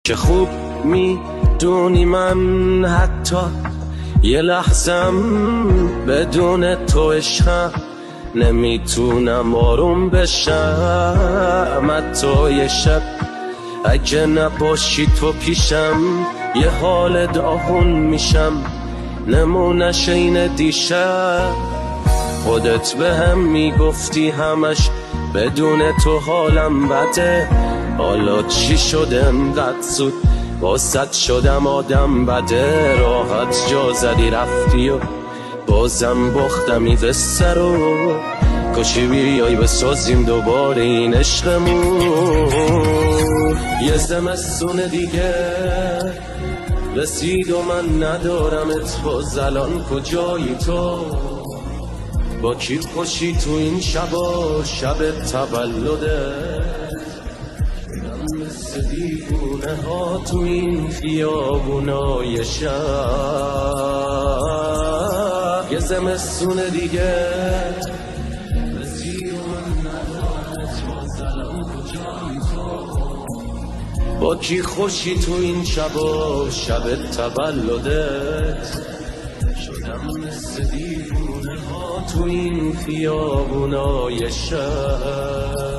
که خوب میدونی من حتی یه لحظم بدون تو عشقم نمیتونم آروم بشم. حتی یه شب اگه نباشی تو پیشم یه حال داغون میشم، نمونش این دیشب. خودت به هم میگفتی همش بدون تو حالم بده، حالا چی شده انقدر زود واسط شدم آدم بده. راحت جا زدی رفتی و بازم باختمی قصه رو، کاشی بیای بسازیم دوباره این عشقمون. یه زمستون دیگه رسید و من ندارمت، باز الان کجایی تو؟ با کی خوشی تو این شبا شب تولده؟ من مثل دیوونه ها تو این خیابونای شب. یه زمستون دیگه رسید و من ندارمت، باز الان کجایی تو؟ با کی خوشی تو این شبا شب تولدت؟ شدم مثل دیوونه ها تو این خیابونای شهر.